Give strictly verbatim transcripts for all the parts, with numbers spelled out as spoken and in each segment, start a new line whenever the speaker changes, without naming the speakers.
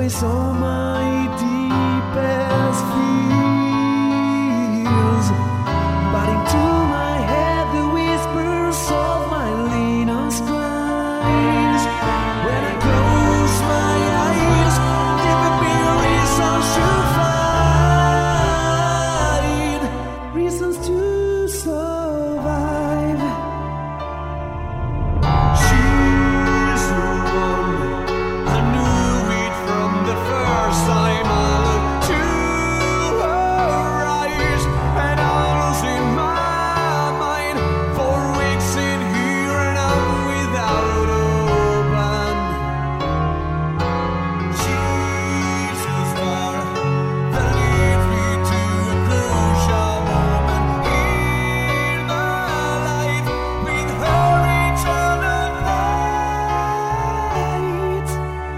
voice on my deepest fears, biting to my head the whispers of my leanest cries. When I close my eyes, giving me reasons to fight, reasons to survive. She's the one, I knew it from the first time I looked to her eyes, and I was in my mind for weeks in here and I'm without a plan. She's the star that leads me to a crucial moment in my life. With her eternal light,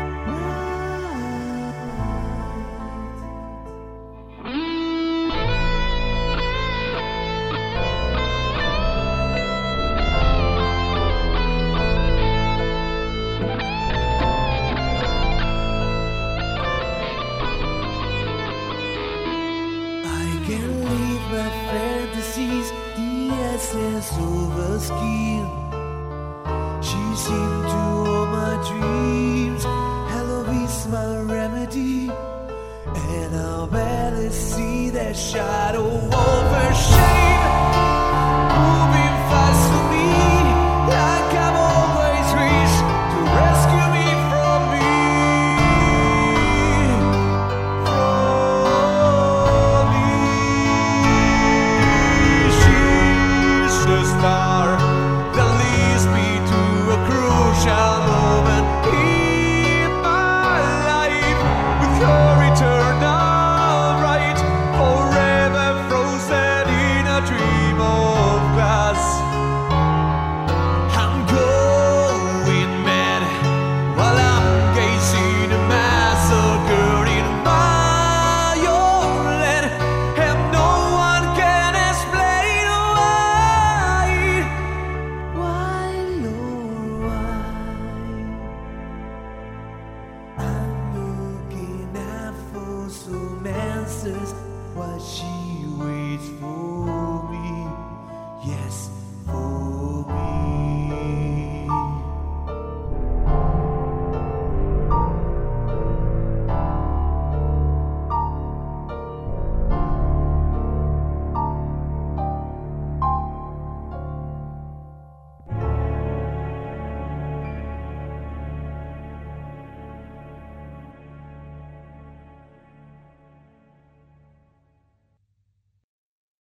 I can leave my fantasies, the essence of a skin. She seemed to all my dreams. Hello is my remedy, and I'll barely see that shadow of her shame moving fast for me, like I'm always reached to rescue me from me, from me. She's the star that leads me to a crucial moment in my life. With her eternal right, forever frozen in a dream of glass. I'm going mad while I'm gazing a massacre in my own land, and no one can explain why, why, Lord, why. I'm looking out for some answers while she waits for